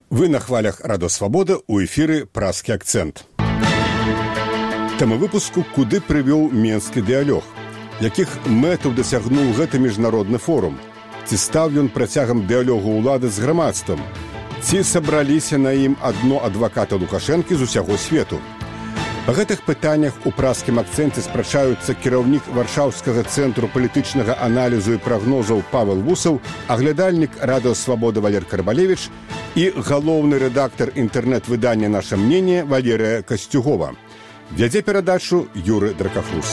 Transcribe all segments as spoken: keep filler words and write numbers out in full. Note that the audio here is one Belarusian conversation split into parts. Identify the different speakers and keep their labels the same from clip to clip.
Speaker 1: Вы на хвалях Радо Свабода, у эфіры «Празкі акцэнт». Тэма выпуску «Куды прывёў Менскі дыялог?». Якіх мэтаў дасягнуў гэты міжнародны форум? Ці стаў ён працягам дыялогу ўлады з грамадствам? Ці сабраліся на ім адно адваката Лукашэнкі з усяго свету? Па гэтых пытаннях у празкім акцэнце спрачаюцца кіраўнік Варшаўскага цэнтру палітычнага аналізу і прагнозаў Павел Вусаў, аглядальнік Радо Свабода Валер Карбалевіч і галоўны рэдактар інтэрнэт-выдання «Наша мнение» Валерія Касцюгова. Вядзе перадачу Юры Дракахруст.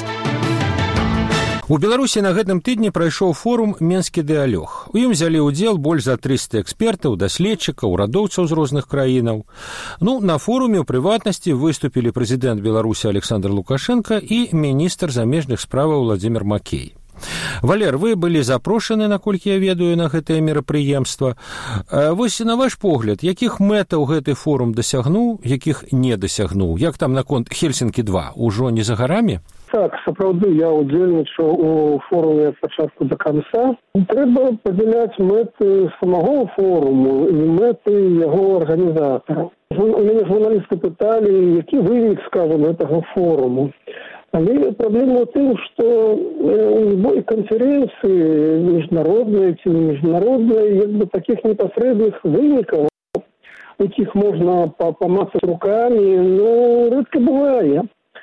Speaker 2: У Беларусі на гэтым тыдні прайшоў форум «Менскі дыялог». У ім взялі ўдзел больш за трыста экспертаў, даследчыкаў, урадоўцаў з розных краінаў. Ну, на форуме ў прыватнасці выступілі прэзідэнт Беларусі Александр Лукашенко і міністр замежных справаў Владзімір Макей. Валер, вы былі запрошаны, наколькі я ведаю, на гэтае мерапрыемства. Вось на ваш погляд, якіх мэтаў гэты форум дасягнуў, якіх не дасягнуў? Як там наконт Хельсінкі два? Ужо не за гарамі?
Speaker 3: Так, сапраўды, я удзельнічаў у форуме ад пачатку да канца. Трэба падзяляць мэты самого форуму і мэты яго арганізатараў. У мяне журналісты пыталі, які вынік, скажам, гэтага форуму. Але праблема ў тым, што у любой канферэнцыі, міжнароднай ці не міжнароднай, як бы такіх непасрэдных вынікаў, якіх можна памацаць рукамі, ну, рэдка бывае.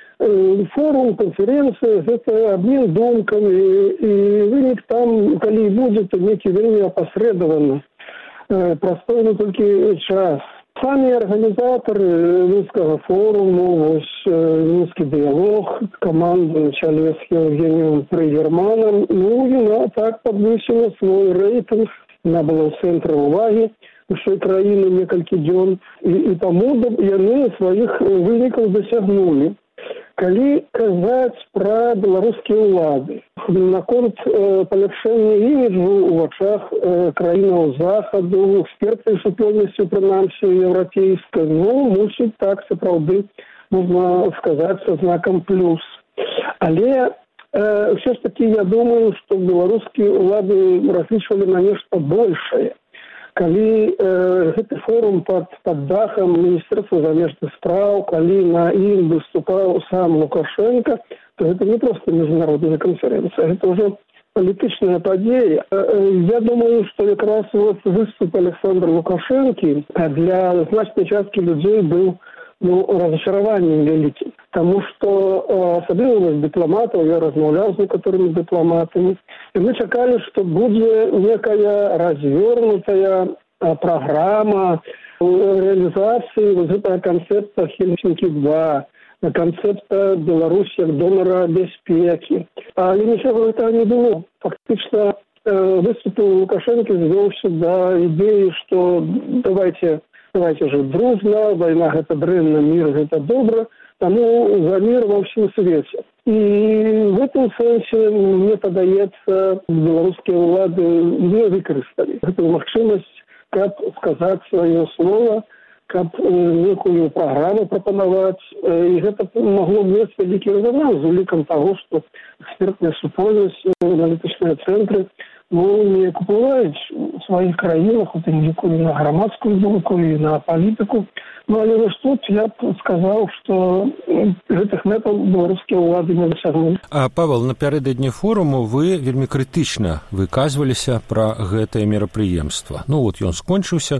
Speaker 3: Форум, канферэнцыя, гэта абмен думкамі, і вынік там, калі будзе, то нейкі вельмі апасрэдаваны. Прастойны толькі час. Самі арганізатары Мінскага форуму, вось Мінскі дыялог, каманда на чале з Евгением Прыгерманам, ну, яна так падвысіла свой рэйтынг, яна была ў цэнтры ўвагі ўсёй краіны некалькі дзён, і, і таму яны сваіх вынікаў дасягнулі. Калі казаць пра беларускія ўлады, наконт э, паляпшэння іміджу ў вачах э, краінаў захаду, экспертнай супольнасці, прынамсі, еўрапейскай, ну, мусіць так, сапраўды, можна сказаць, са знакам плюс. Але э, ўсё ж такі, я думаю, што беларускія ўлады разлічвалі на нешта большае. Калі э, гэты форум пад, пад дахам Міністэрства замежных спраў, калі на ім выступаў сам Лукашенко, то гэта не проста міжнародная канферэнцыя, гэта ўжо палітычная падзея. Э, я думаю, што якраз вот выступ Александра Лукашэнкі для значнай часткі людзей быў, ну, разочарованием вялікім. Таму што асабліва з дыпламатаў, я размаўляў з некаторымі дыпламатамі, і мы чакалі, што будзе некая развернутая праграма реалізацыі вот гэтага канцэпта Хельсінкі два, канцэпта Беларусі як донара бяспекі. Але нічога гэтага не было. Фактычна выступ Лукашэнкі звёўся да ідэі, што давайте Давайте жить дружно, война – это дрэнна, мир – это добро, тому за мир во всем свете. И в этом сенсе, мне падаецца, беларускія ўлады не выкарысталі гэтую магчымасць, каб сказаць сваё слово, каб некую праграму прапанаваць. І гэта магло мець вялікі рэзонанс з улікам таго, што экспертная супольнасць, аналітычныя цэнтры, ну, не купуваюць у сваіх краінах, у тым ліку і на грамадскую думку, і на палітыку. Ну, але вось тут я б сказаў, што гэтых мэтаў беларускія ўлады не дасягнулі.
Speaker 2: А, Павел, напярэдадні форуму вы вельмі крытычна выказваліся пра гэтае мерапрыемства. Ну, вот ён скончыўся.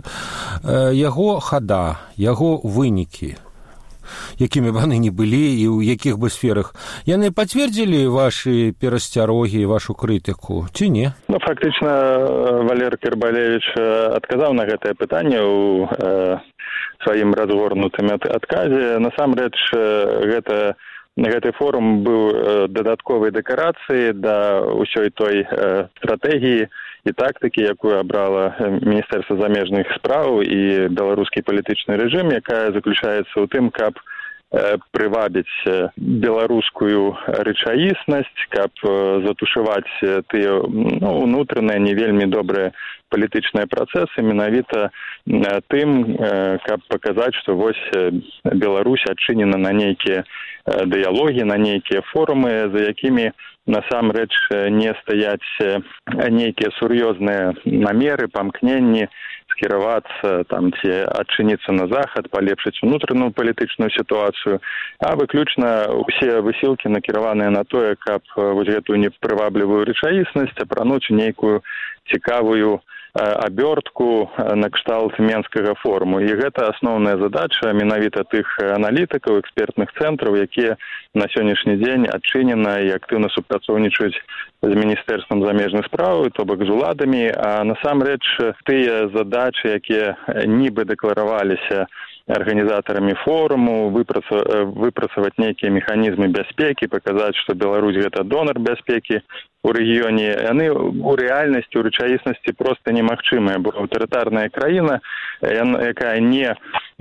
Speaker 2: Яго хада, яго вынікі, якімі б яны не былі і ў якіх бы сферах, яны пацвердзілі вашы перасцярогі, вашу крытыку, ці не?
Speaker 4: Ну, фактычна, Валер Карбалевіч адказаў на гэтае пытанне ў э, сваім разгорнутым адказе. Насамрэч, гэта, гэты форум быў дадатковай дэкарацыяй да ўсёй той э, стратэгіі і тактыкі, якую абрала Міністэрства замежных спраў і беларускі палітычны рэжым, якая заключаецца ў тым, каб прывабіць беларускую рэчаіснасць, каб затушаваць тыя, ну, унутраныя не вельмі добрыя палітычныя працэсы, менавіта тым, каб паказаць, што вось Беларусь адчынена на нейкія дыялогі, на нейкія форумы, за якімі насамрэч не стаяць нейкія сур'ёзныя намеры, памкненні, з скіравацца там ці адчыніцца на захад, палепшыць унутраную палітычную сітуацыю, а выключна ўсе высілкі накіраваныя на тое, каб вось гэтую непрываблівую рэчаіснасць апрануць нейкую цікавую абёртку на кшталт Менскага форуму. І гэта асноўная задача менавіта тых аналітыкаў, экспертных цэнтраў, якія на сённяшні дзень адчынена і актыўна супрацоўнічаюць з Міністэрствам замежных спраў, то бок з уладамі, а насамрэч тыя задачы, якія нібы дэклараваліся арганізатарамі форуму, выпрацаваць нейкія механізмы бяспекі, паказаць, што Беларусь гэта донар бяспекі у рэгіёне, яны у рэальнасці, у рэчаіснасці проста немагчымыя, бо аўтарытарная краіна, якая не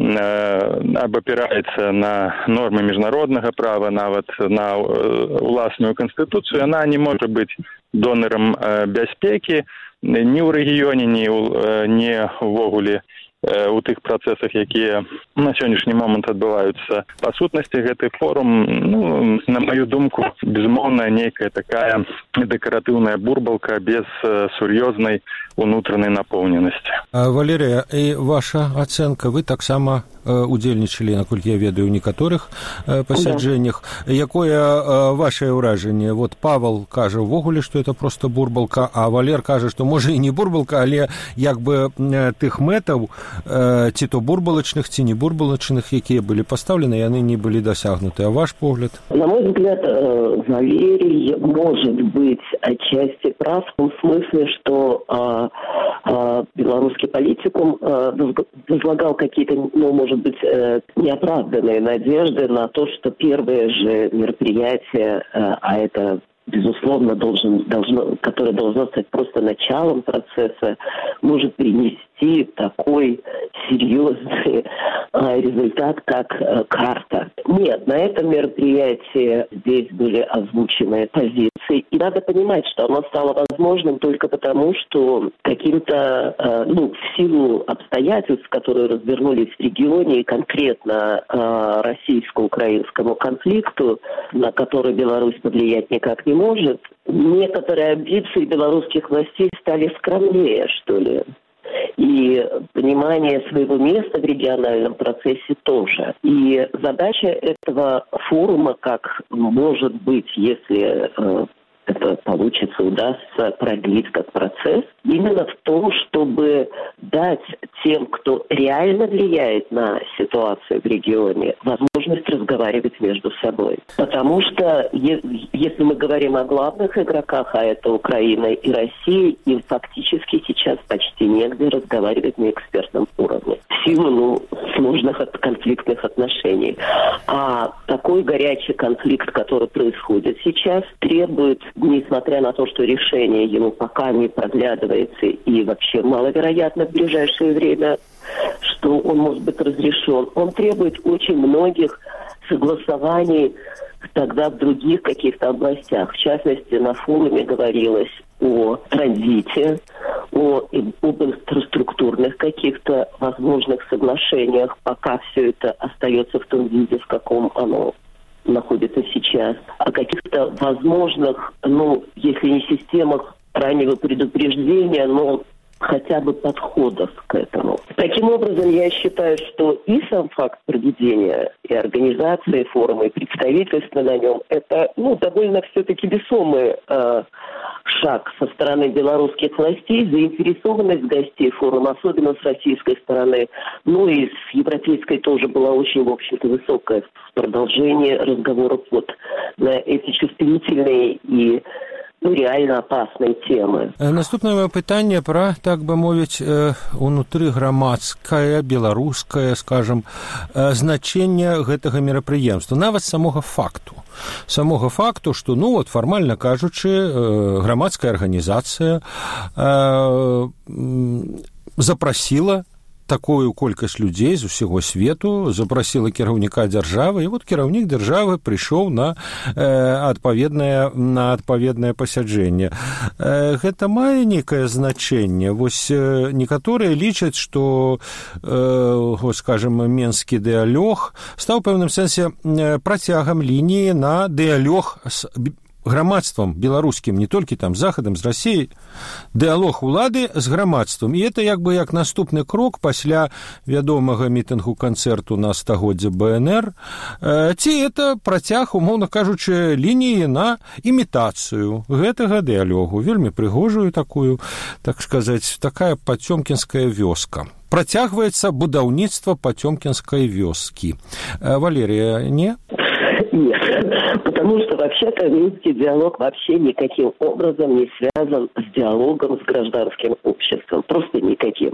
Speaker 4: абапіраецца на нормы міжнароднага права, нават на ўласную канстытуцыю, яна не можа быць донарам бяспекі ні ў рэгіёне, ні ўвогуле у тых працэсах, якія на сённяшні момант адбываюцца. Па сутнасці гэты форум, ну, на маю думку, безумоўна, нейкая такая дэкаратыўная бурбалка без сур'ёзнай унутранай напоўненасці.
Speaker 2: Валерія, і ваша ацэнка, вы таксама удзельнічалі, наколькі я ведаю, у некаторых пасяджэннях. Да. Якое ваше ўражанне? Вот Павел кажа ўвогуле, што это проста бурбалка, а Валер кажа, што можа і не бурбалка, але як бы тых мэтаў, ці то бурбалачных, ці не бурбалачных, якія былі пастаўлены, яны не былі дасягнуты. А ваш погляд?
Speaker 5: На мой взгляд, Валерий может быть отчасти прав в том смысле, что а, а, белорусский политикум а, возлагал какие-то, ну, может быть, неоправданные надежды на то, что первые же мероприятия, а это безусловно, должен, должно, которое должно стать просто началом процесса, может принести такой серьезный а, результат, как а, карта. Нет, на этом мероприятии здесь были озвучены позиции. И надо понимать, что оно стало возможным только потому, что каким-то, а, ну, в силу обстоятельств, которые развернулись в регионе, и конкретно а, российско-украинскому конфликту, на который Беларусь повлиять никак не может, некоторые амбиции белорусских властей стали скромнее, что ли. И понимание своего места в региональном процессе тоже. И задача этого форума, как может быть, если э, это получится, удастся продлить как процесс, именно в том, чтобы дать тем, кто реально влияет на ситуацию в регионе, возможность разговаривать между собой. Потому что если мы говорим о главных игроках, а это Украина и Россия, им фактически сейчас почти негде разговаривать на экспертном уровне. В силу, ну, сложных конфликтных отношений. А такой горячий конфликт, который происходит сейчас, требует, несмотря на то, что решение ему пока не проглядывается и вообще маловероятно в ближайшее время, что он может быть разрешен, он требует очень многих согласований тогда в других каких-то областях. В частности, на форуме говорилось о транзите, о, об инфраструктурных каких-то возможных соглашениях, пока все это остается в том виде, в каком оно находится сейчас, о каких-то возможных, ну, если не системах раннего предупреждения, но хотя бы подходов к этому. Таким образом, я считаю, что и сам факт проведения и организации форума, и представительства на нем, это, ну, довольно все-таки весомый э, шаг со стороны белорусских властей, заинтересованность гостей форума, особенно с российской стороны, ну и с европейской тоже была очень, в общем-то, высокая в продолжении разговоров вот на эти чувствительные и, ну, реально опасные темы.
Speaker 2: Наступное пытанне пра, так бы мовіць, унутры грамадскае, беларускае, скажем, значэнне гэтага мерапрыемства, нават самога факту. Самога факту, што, ну, вот, фармальна кажучы, грамадская арганізацыя запрасіла такую колькасць людзей з усяго свету, запрасіла кіраўніка дзяржавы, і вот кіраўнік дзяржавы прыйшоў на адпаведнае на адпаведнае пасяджэнне. Гэта мае нейкае значэнне. Вось некаторыя лічаць, што, скажем, менскі дыялог стаў у пэўным сэнсе працягам лініі на дыялог з грамадствам беларускім, не толькі там захадам, з Расіяй, дыялог улады з грамадствам. І это як бы як наступны крок пасля вядомага мітынгу канцэрту на стагоддзе бэ эн эр, ці это працяг, умоўна кажучы, лініі на імітацыю гэтага дыялогу, вельмі прыгожую такую, так сказаць, такая пацёмкінская вёска. Працягваецца будаўніцтва пацёмкінскай вёскі. Валерия, не?
Speaker 5: Нет, потому что вообще-то минский диалог вообще никаким образом не связан с диалогом с гражданским обществом, просто никаким.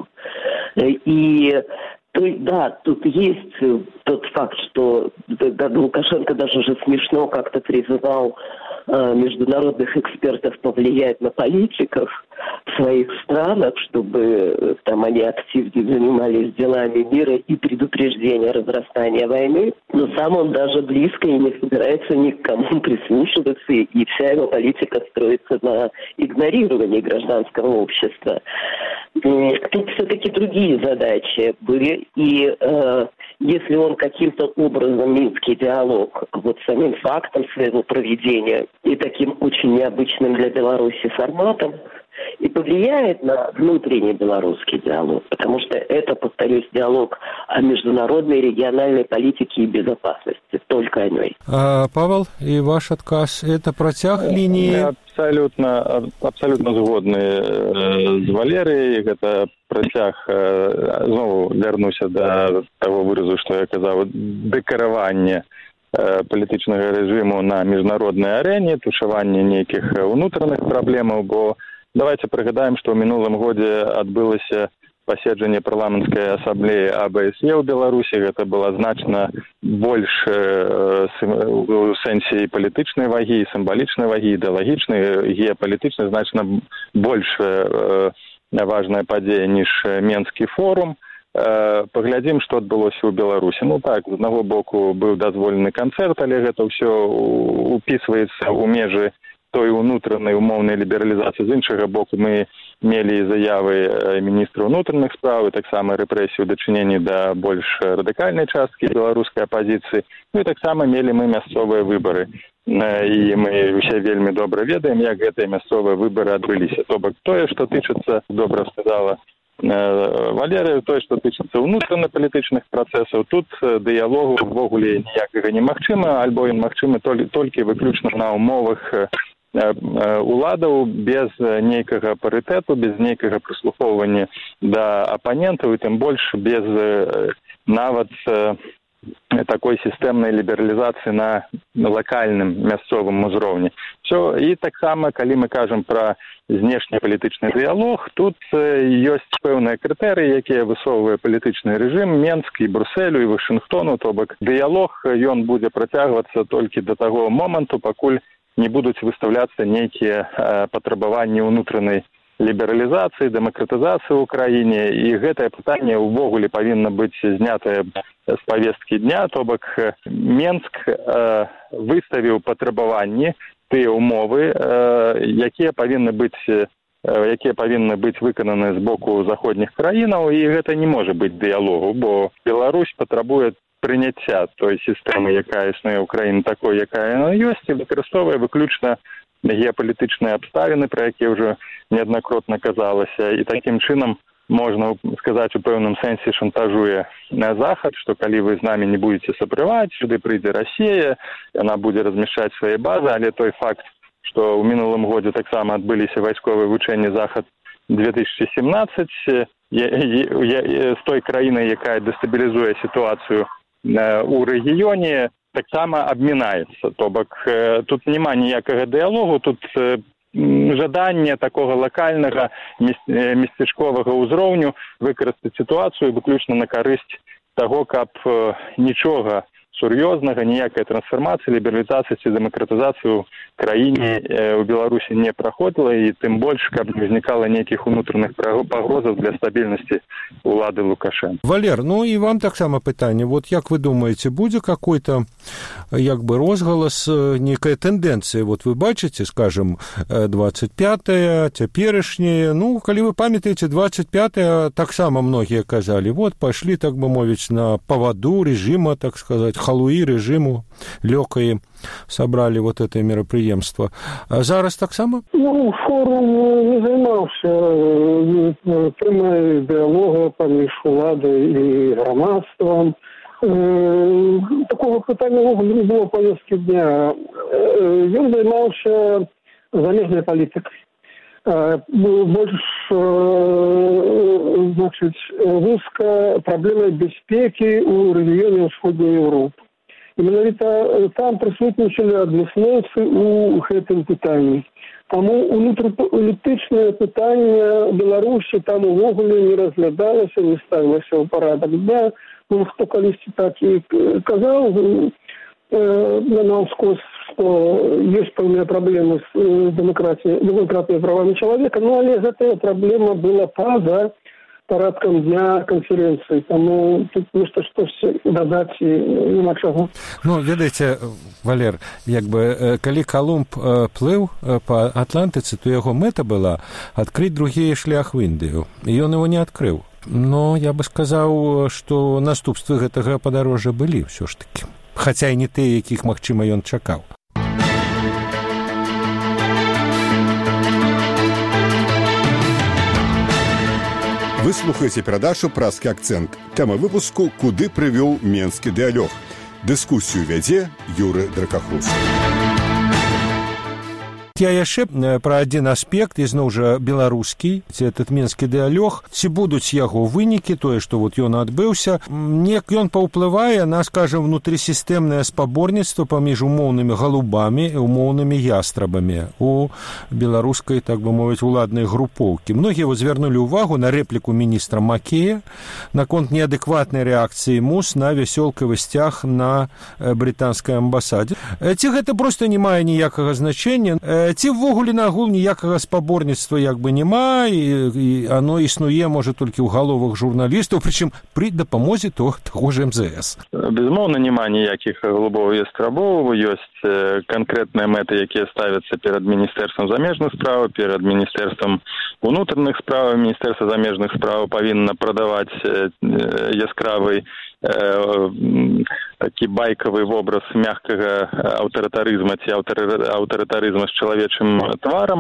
Speaker 5: И то, да, тут есть тот факт, что да, Лукашенко даже уже смешно как-то призывал э, международных экспертов повлиять на политиков в своих странах, чтобы там они активнее занимались делами мира и предупреждения разрастания войны. Но сам он даже близко и не собирается ни к кому прислушиваться, и вся его политика строится на игнорировании гражданского общества. Тут все-таки другие задачи были, и э, если он каким-то образом минский диалог вот самим фактом своего проведения и таким очень необычным для Беларуси форматом и повлияет на внутренний белорусский диалог, потому что это, повторюсь, диалог о международной региональной политике и безопасности, только о ней.
Speaker 2: А, Павел, и ваш отказ, это протяг линии?
Speaker 4: Я абсолютно, абсолютно згодны з Валеріяй, гэта працяг, знову вярнуся до того выразу, што я казаў, дэкараванне палітычнага рэжыму на міжнароднай арэне, тушаванне нейкіх унутраных праблемаў, бо давайте прыгадаем, што ў мінулым годзе адбылася паседжанне парламенцкай асамблеі а бэ эс е ў Беларусі. Гэта была значна больш у сэнсе і палітычнай вагі, і сімвалічнай вагі, ідэалагічнай, геапалітычнай, значна больш важная падзея, ніж Менскі форум. Паглядзім, што адбылося ў Беларусі. Ну так, з аднаго боку быў дазволены канцэрт, але гэта ўсё упісваецца ў межы той унутранай умоўнай лібералізацыі. З іншага боку, мы мелі заявы міністра ўнутраных спраў, і таксама рэпрэсію ў дачыненні да больш радыкальнай часткі беларускай апазіцыі. Ну і таксама мелі мы мясцовыя выбары. І мы ўсе вельмі добра ведаем, як гэтыя мясцовыя выбары адбыліся. То бок тое, што тычыцца, добра сказала Валерия, тое, што тычыцца ўнутрана-палітычных працэсаў, тут дыялогу ўвогуле ніякага немагчыма, альбо ён магчымы толькі выключна на умовах уладаў, без нейкага парытэту, без нейкага прыслухоўвання да апанентаў, і тым больш без нават такой сістэмнай лібералізацыі на лакальным мясцовым узроўні. Всё, і таксама, калі мы кажам пра знешнепалітычны дыялог, тут ёсць пэўныя крытэрыі, якія высоўвае палітычны рэжым Менск і Брусэлю і Вашынгтону, то бок дыялог ён будзе працягвацца толькі да таго моманту, пакуль не будуць выстаўляцца нейкія патрабаванні ўнутранай лібералізацыі, дэмакратызацыі ў краіне, і гэтае пытанне ўвогуле павінна быць знятае з павесткі дня, то бок Менск выставіў патрабаванні, тыя ўмовы, якія павінны быць якія павінны быць выкананы з боку заходніх краінаў, і гэта не можа быць дыялогу, бо Беларусь патрабуе прыняцця той сістэмы, якая існуе ў краіне такой, якая яна ёсць, і выкарыстоўвае выключна геапалітычныя абставіны, пра якія ўжо неаднакратна казалася, і такім чынам можна сказаць у пэўным сэнсе шантажуе на захад, што калі вы з намі не будзеце сабраваць, сюды прыйдзе Расія, яна будзе размяшчаць свае базы, але той факт, што ў мінулым годзе таксама адбыліся вайсковыя вучэнні захад две тысячи семнадцать з той краінай, якая дэстабілізуе сітуацыю у рэгіёне, таксама абмінаецца. То бок тут няма ніякага дыялогу, тут жаданне такога лакальнага местачковага ўзроўню выкарыстаць сітуацыю выключна на карысць таго, каб нічога сур'ёзнага, ніякай трансфармацыі, лібералізацыі ці дэмакратызацыі ў краіне ў Беларусі не праходзіла, і тым больш, каб не ўзнікала нейкіх унутраных пагрозаў для стабільнасці улады Лукашенко.
Speaker 2: Валер, ну і вам таксама пытанне. Вот як вы думаеце, будзе какой-то як бы розгалас, некая тэндэнцыя? Вот вы бачыце, скажем, двадцать пятое, цяперашняе, ну, калі вы памятаеце, двадцать пятое таксама многія казалі, вот, пашлі, так бы мовіць, на паваду рэжыма, так сказаць, халуі рэжыму лёкаі сабралі вот это мерапрыемства. А зараз таксама?
Speaker 3: Ну, форум не займаўся тэмай дыялога паміж уладай і грамадствам. Такого пытання ўвогуле не было павесткі дня. Ён займаўся замежнай палітыкай. Больш, значыць, вузка праблемай бяспекі ў рэгіёне ўсходняй Еўропы. І менавіта там прысутнічалі адмыслоўцы ў гэтым пытанні. Таму унутрыпалітычнае пытанне Беларусі там увогуле не разглядалася, не ставілася ў парадак дня. Ну, хто калісьці так і казаў на наўскос, што ёсць пэўныя праблемы з дэмакратіяй, дэмакратыяй правамі чалавека, ну, але гэтая праблема была па-за парадкам дня канферэнцыі, таму тут нешта штосьці дадаць і няма чаго.
Speaker 2: Ну, ведаеце, Валер, як бы, калі Калумб плыў па Атлантыцы, то яго мэта была адкрыць другі шлях в Індыю, і ён яго не адкрыў. Но я бы сказаў, што наступствы гэтага падарожжа былі ўсё ж такі. Хаця і не тыя, якіх, магчыма, ён чакаў.
Speaker 1: Вы слухаеце перадачу «Праскі акцэнт». Тэма выпуску «Куды прывёў менскі дыялог». Дыскусію вядзе Юры Дракахрус.
Speaker 2: Я яшчэ пра адзін аспект, ізноў жа беларускі, ці этот менскі дыялог, ці будуць яго вынікі, тое, што вот ён адбыўся, неяк ён паўплывае на, скажем, внутрысістэмнае спаборніцтва паміж умоўнымі галубамі і умоўнымі ястрабамі у беларускай, так бы мовіць, уладнай групоўкі. Многія вот звярнулі ўвагу на рэпліку міністра Макея наконт неадэкватнай рэакцыі МУС на вясёлкавы сцяг на брытанскай амбасадзе. Ці гэта проста не мае ніякага значэння? Ці ввогуле нагул ніякага спаборніцтва як бы няма, і, і оно існуе, можа, толькі ў галовах журналістаў, прычым пры дапамозе то, таго ж эм зэ эс.
Speaker 4: Безумоўна, няма ніякіх галубоў і ястрабоў, ёсць канкрэтныя мэты, якія ставяцца перад міністэрствам замежных спраў, перад міністэрствам унутраных спраў. Міністэрства замежных спраў павінна прадаваць яскравы такі байкавы вобраз мягкага аўтарытарызма ці аўтарытарызма з чалавечым тварам,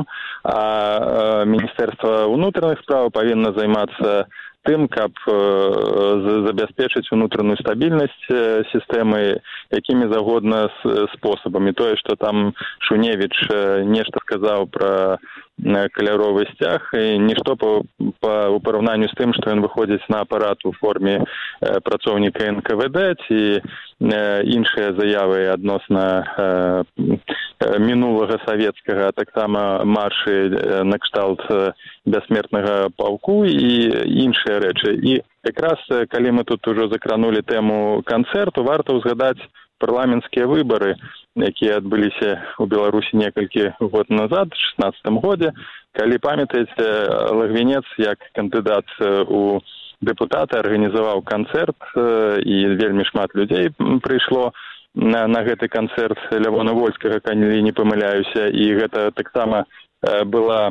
Speaker 4: а міністэрства ўнутраных спраў павінна займацца тым, каб забяспечыць унутраную стабільнасць сістэмы якімі загодна спосабамі. Тое, што там Шуневіч нешта сказаў пра каляровы сцяг, і нішто па, па, у параўнанню з тым, што ён выходзіць на апарат у форме працоўніка эн ка вэ дэ, ці іншыя заявы адносна мінулага савецкага, а таксама маршы на кшталт бяссмертнага паўку і іншыя рэчы. І якраз, калі мы тут ужо закранулі тэму канцэрту, варта ўзгадаць парламенцкія выбары, якія адбыліся ў Беларусі некалькі год назад, у шаснаццатым годзе, калі памятаеце, Лагвінец як кандыдат у дэпутаты арганізаваў канцэрт, і вельмі шмат людзей прыйшло на, на гэты канцэрт Лявона Вольскага, калі не памыляюся, і гэта таксама была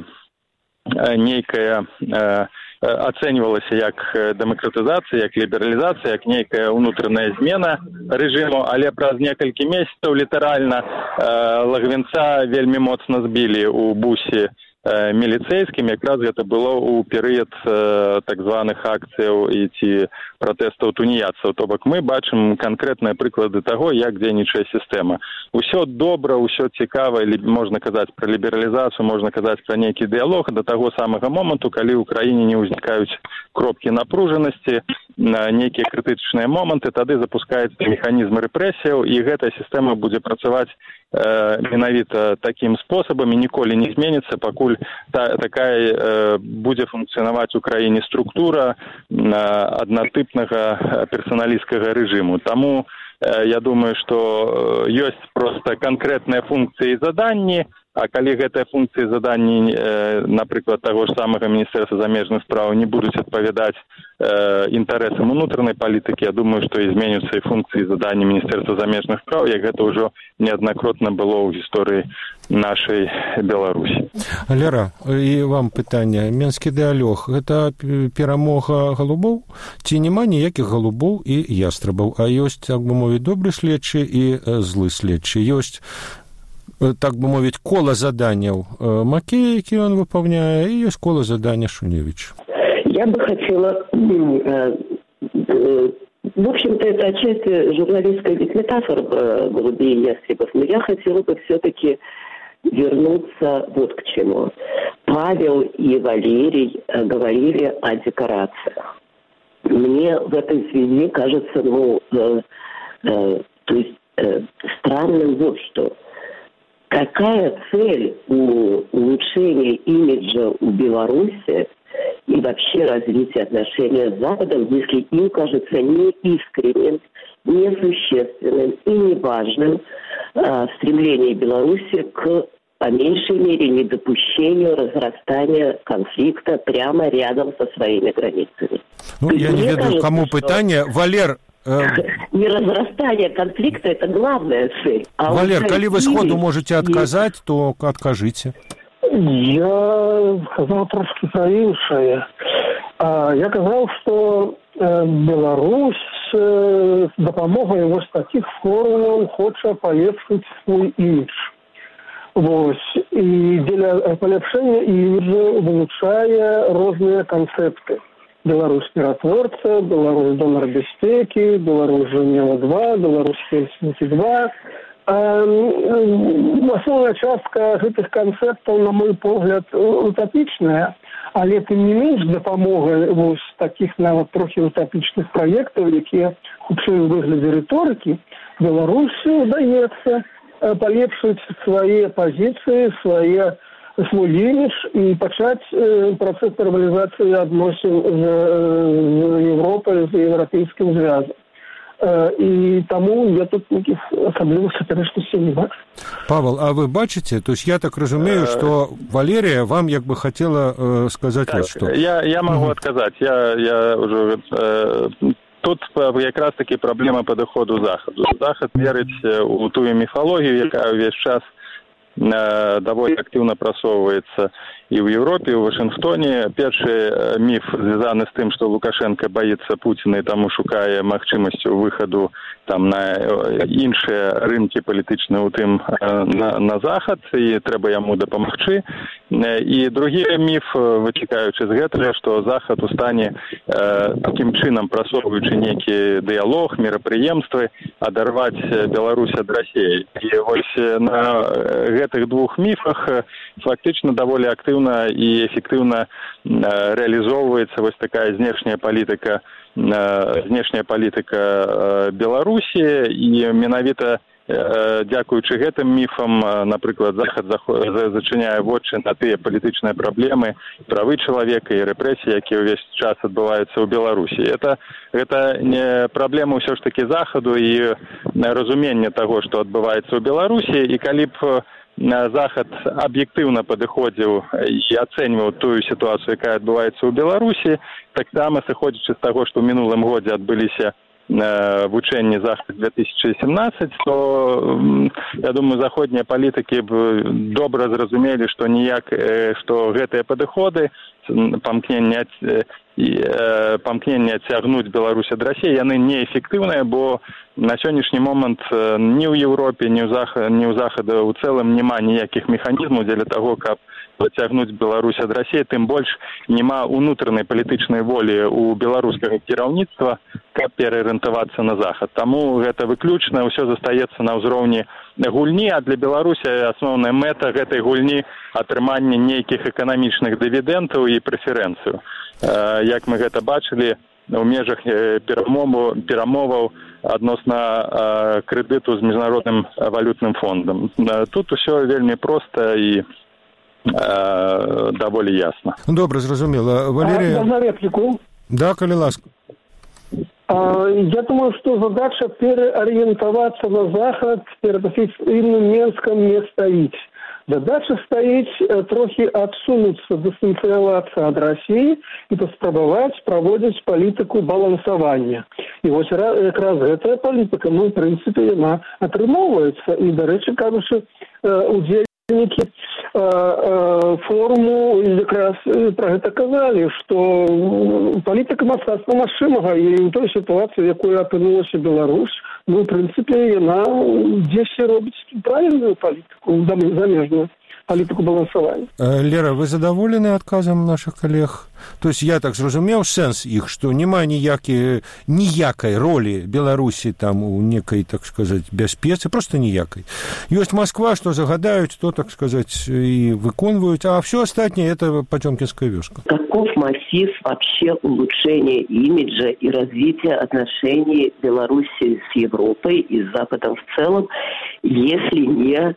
Speaker 4: нейкая ацэньвалася як дэмакратызацыя, як лібералізацыя, як нейкая ўнутраная змена рэжыму, але праз некалькі месяцаў літаральна Лагвінца вельмі моцна збілі ў бусе міліцэйскім. Якраз гэта было ў перыяд так званых акцыяў і ці пратэстаў туніяцаў. То бок мы бачым канкрэтныя прыклады таго, як дзейнічае сістэма. Усё добра, усё цікава, можна казаць пра лібералізацыю, можна казаць пра нейкі дыялог да таго самага моманту, калі ў краіне не ўзнікаюць кропкі напружанасці, нейкія крытычныя моманты, тады запускаецца механізм рэпрэсіяў, і гэтая сістэма будзе працаваць менавіта такім спосабам і ніколі не зменіцца, пакуль та, такая э, будзе функцыянаваць у краіне структура э, аднатыпнага персаналісцкага рэжыму. Таму э, я думаю, што ёсць проста канкрэтныя функцыі і заданні, А калі гэтыя функцыі заданні, напрыклад, таго ж самага міністэрства замежных спраў не будуць адпавядаць інтарэсам унутранай палітыкі, я думаю, што і зменяцца і функцыі заданні міністэрства замежных спраў, як гэта ўжо неаднакратна было ў гісторыі нашай Беларусі.
Speaker 2: Лера, і вам пытанне. Менскі дыалог – гэта перамога галубоў? Ці няма ніякіх галубоў і ястрабаў? А ёсць, так бы мовіць, добры следчы і злы следчы. Ёсць, так бы мовіць, кола заданняў Макея, які ён выпаўняе, і ёсць кола задання Шуневича.
Speaker 5: Я бы хотела... В общем-то, это отчасти журналистская ведь метафора голубей и ястребов, но я хотела бы все-таки вернуться вот к чему. Павел и Валерий говорили о декорациях. Мне в этой связи кажется, ну, э, э, то есть э, странным вот что. Какая цель у улучшения имиджа у Беларуси и вообще развития отношений с Западом, если им кажется неискренним, несущественным и неважным э, стремление Беларуси к, по меньшей мере, недопущению разрастания конфликта прямо рядом со своими границами.
Speaker 2: Ну, я не ведаю, кому пытание. Валер...
Speaker 5: Не разрастание конфликта – это главная цель. А
Speaker 2: Валер, калі вы сходу можете отказать, то откажите.
Speaker 3: Я сказал трошки про іншае. Я казаў, што Беларусь з дапамогай вось такіх форумаў хоча палепшыць свой імідж. Вось. І для палепшэння іміджа вылучае розныя канцэпты. Беларусь миротворца, Беларусь донор бяспекі, Беларусь Женева-два, Беларусь Хельсинки-два. Основная частка гэтых канцэптаў, на мой погляд, утопічная, але тым не менш дапамога вось такіх нават трохі утопічных праектаў, якія хутчэй у выглядзе рыторыкі, Беларусі удаецца палепшыць свае пазіцыі, свае свой імідж і пачаць працэс нормалізацыі адносін з Европай, з Еўрапейскім звязам. І таму я тут нейкіх асаблівых супярэчнасцей не бачу.
Speaker 2: Павел, а вы бачыце? То есть я так разумею, што Валерія вам як бы хотела э, сказаць
Speaker 4: так,
Speaker 2: вот што.
Speaker 4: Я, я могу mm-hmm. адказаць. Я, я уже... Э, тут якраз таки праблема падыходу Захаду. Захад верыць у тую міфалогію, якая ўвесь час даволі актыўна прасоўваецца і ў Еўропе, і ў Вашынгтоне. Першы міф звязаны з тым, што Лукашенко баіцца Пуціна і таму шукае магчымасцю выхаду там на іншыя рынкі палітычныя, у тым на, на захад, і трэба яму дапамагчы. І другі міф, вытекаючы з гэтага, што захад у стане э, такім чынам прасоўваючы нейкі дыялог, мерапрыемствы, адарваць Беларусь ад Расіі. І вось на гэтых двух міфах фактычна даволі актыўна і эфектыўна рэалізоўваецца вось такая знешняя палітыка, знешняя палітыка Беларусі, і менавіта дзякуючы гэтым міфам, напрыклад, захад зачыняе вочы на тыя палітычныя праблемы, правы чалавека і рэпрэсіі, якія ўвесь час адбываюцца ў Беларусі. Это, гэта не праблема ўсё ж такі захаду і разумення таго, што адбываецца ў Беларусі, і калі б захад аб'ектыўна падыходзіў і ацэньваў тую сітуацыю, якая адбываецца ў Беларусі, таксама сыходзячы з таго, што ў мінулым годзе адбыліся вучэнні захад две тысячи семнадцать, то, я думаю, заходнія палітыкі б добра зразумелі, што ніяк, што гэтыя падыходы, памкнення памкнення цягнуць Беларусь ад Расіі, яны неэфектыўныя, бо на сённяшні момант ні ў Еўропе, ні ў захад, ні ў захада ў цэлым няма ніякіх механізмаў для таго, каб цягнуць Беларусь ад Расіі, тым больш няма унутранай палітычнай волі у беларускага кіраўніцтва, каб пераарыентавацца на захад. Таму гэта выключна ўсё застаецца на ўзроўні гульні, а для Беларусі асноўная мэта гэтай гульні атрыманне нейкіх эканамічных дывідэнтаў і прэферэнцыяў. Як мы гэта бачылі ў межах перамоваў, перамоваў адносна крэдыту з міжнародным валютным фондам. Тут усё вельмі проста і даволі ясна.
Speaker 2: Добра, зразумела. Валерія...
Speaker 3: А, на реплику?
Speaker 2: Да, калі ласка.
Speaker 3: А, я думаю, что задача переориентоваться на Захад перед официальным Минском не стоит. Задача стаіць трохі адсунуцца, дыстанцыявацца ад Расіі і паспрабаваць праводзіць палітыку балансавання. І вось якраз гэтая палітыка, ну, в прынцыпе, яна атрымоўваецца. І, дарэчы, кажучы, удзельнікі форуму якраз пра гэта казалі, што палітыка мастацтва магчымага і ў той сітуацыі, якую апынулася Беларусь, ну, в прынцыпе, яна дзесьці робіць правільную палітыку, замежную палітыку балансавання.
Speaker 2: Лера, вы задаволены адказам наших коллег? То есть я так зразумеў сэнс іх, што няма ніякі, ніякай ролі Беларусі там у некай, так сказать, бяспецы, просто ніякай. Ёсць Москва, што загадаюць, то, так сказать, и выконваюць, а все остальное это Потёмкинская вёска.
Speaker 5: Каков мотив вообще улучшения имиджа и развития отношений Беларуси с Европой и с Западом в целом, если не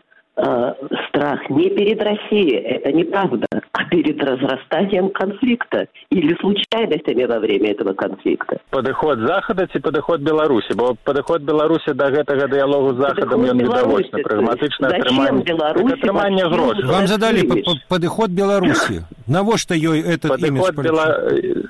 Speaker 5: страх не перед Россией, это неправда, а перед разрастанием конфликта или случайностями во время этого конфликта?
Speaker 4: Падыход Захада ці падыход Беларусі? Бо падыход Беларусі да гэтага дыялогу з Захадам ён відавочна, прагматычнае атрыманне грошай.
Speaker 2: Вам задалі падыход Беларусі. Навошта ёй этот імідж палітычны?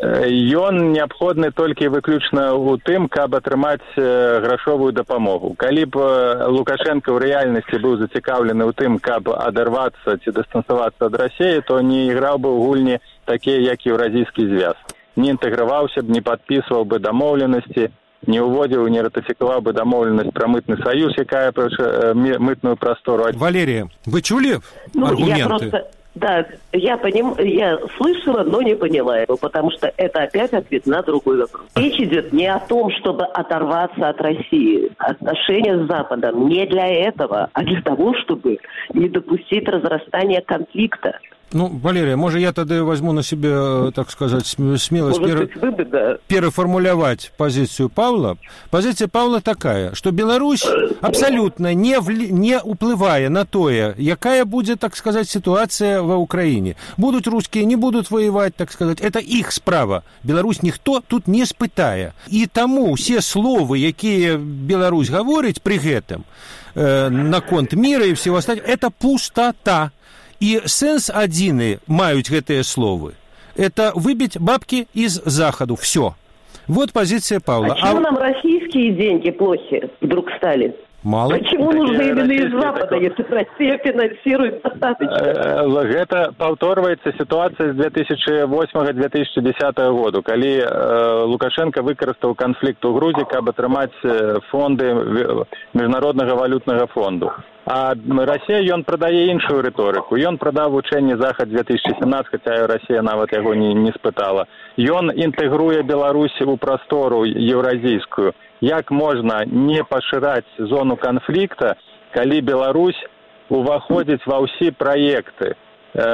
Speaker 4: Ён неабходны толькі выключна ў тым, каб атрымаць грашовую дапамогу. Калі б Лукашенко ў рэальнасці быў зацікаўлены ў тым, каб адарвацца ці дыстанцавацца ад Расіі, то не іграў бы ў гульні такія, як еўразійскі звяз. Не інтэграваўся б, не падпісваў бы дамоўленасці, не ўводзіў, не ратыфікаваў бы дамоўленасць пра мытны саюз, якая мытную прастору.
Speaker 2: Валерия, вы чулі
Speaker 5: ну,
Speaker 2: аргументы?
Speaker 5: Да, я поним... я слышала, но не поняла его, потому что это опять ответ на другой вопрос. Речь идет не о том, чтобы оторваться от России. Отношения с Западом не для этого, а для того, чтобы не допустить разрастания конфликта.
Speaker 2: Ну, Валерия, может, я тогда возьму на себя, так сказать, смелость пер...
Speaker 5: да.
Speaker 2: переформулировать позицию Павла. Позиция Павла такая, что Беларусь абсолютно не, вли... не уплывая на то, какая будет, так сказать, ситуация в Украине. Будут русские, не будут воевать, так сказать, это их справа. Беларусь никто тут не спытая. И тому все слова, какие Беларусь говорит при этом, э, на конт мира и всего остального, это пустота. І сэнс адзіны маюць гэтыя словы. Это выбить бабки из Заходу. Все. Вот позиция Павла.
Speaker 5: А почему а... нам российские деньги плохи вдруг стали?
Speaker 2: Мало.
Speaker 5: Почему
Speaker 4: Такие
Speaker 5: нужны именно из Запада,
Speaker 4: такой...
Speaker 5: если Россия финансирует достаточно?
Speaker 4: Гэта паўторваецца сітуацыя з две тысячи восьмага - две тысячи десятага году, калі э, Лукашенко выкарыстаў канфлікт у Грузіі, каб атрымаць фонды міжнароднага валютнага фонду. А Расія, ён прадае іншую рыторыку. Ён прадаў вучэнне Захад две тысячи семнадцать, хаця Расія нават яго не, не спытала. Ён інтэгруе Беларусь у прастору еўразійскую. Як можна не пашыраць зону канфлікта, калі Беларусь уваходзіць ва ўсе праекты э,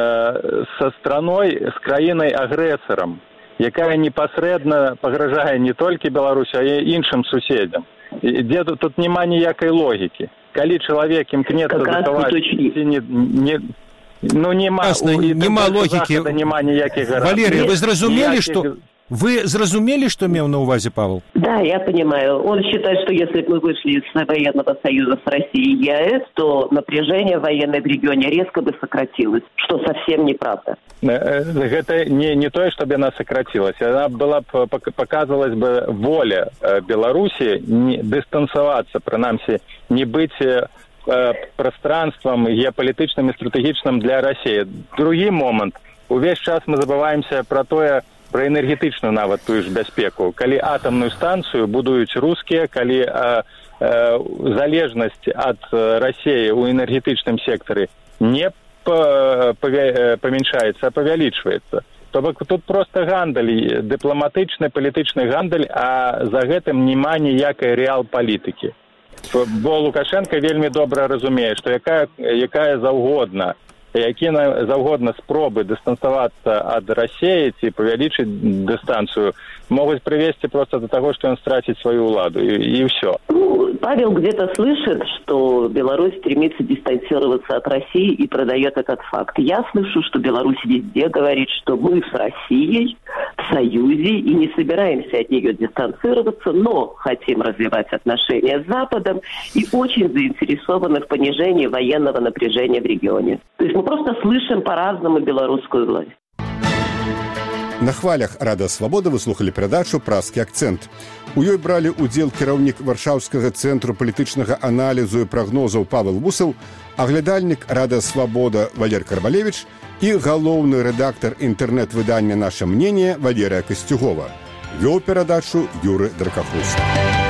Speaker 4: са страной, з краінай-агрэсарам, якая непасрэдна пагражае не толькі Беларусі, а і іншым суседзям. Дзе тут, тут няма ніякай логікі. Калі чалавек імкнецца захаваць... Не, не, ну, нема,
Speaker 2: Ясна,
Speaker 4: у,
Speaker 2: нема логікі.
Speaker 4: Нема ніякіх гарантый.
Speaker 2: Валерия, вы зразумелі,
Speaker 4: ніяких...
Speaker 2: што... Вы зразумели, что имел на увазе Павел?
Speaker 5: Да, я понимаю. Он считает, что если бы мы вышли из военного союза с Россией и ЕАЭС, то напряжение военное в регионе резко бы сократилось, что совсем неправда.
Speaker 4: Это не, не то, чтобы она сократилась. Она была, показывалась бы воля Беларуси не дистанцироваться, принаймні, не быть пространством геополитичным и стратегичным для России. Другий момент. Увесь час мы забываемся про то, про энергетычную нават тую ж бяспеку. Калі атамную станцыю будуюць рускія, калі а, а, залежнасць ад Расіі ў энергетычным сектары не памяншаецца, а павялічваецца. То бок тут проста гандаль, дыпламатычны, палітычны гандаль, а за гэтым няма ніякай рэал-палітыкі. Бо Лукашенко вельмі добра разумее, што якая, якая заўгодна які заўгодна спробы дыстанцавацца ад Расіі ці павялічыць дыстанцыю могуць прывесці просто до того, что он стратит свою уладу, и, и все.
Speaker 5: Ну, Павел где-то слышит, что Беларусь стремится дистанцироваться от России и продает этот факт. Я слышу, что Беларусь везде говорит, что мы с Россией союзе и не собираемся от нее дистанцироваться, но хотим развивать отношения с Западом и очень заинтересованы в понижении военного напряжения в регионе. То есть мы просто слышим по-разному белорусскую власть.
Speaker 1: На хвалях Рада Свабода вы слухали перадачу «Празкі акцэнт». У ёй бралі ўдзел кіраўнік Варшаўскага цэнтру палітычнага аналізу і прагнозаў Павел Вусаў, аглядальнік Рада Свабода Валер Карбалевич і галоўны рэдактар інтэрнэт-выдання «Наша мнение» Валерія Касцюгова. Вёў перадачу Юры Дракахус.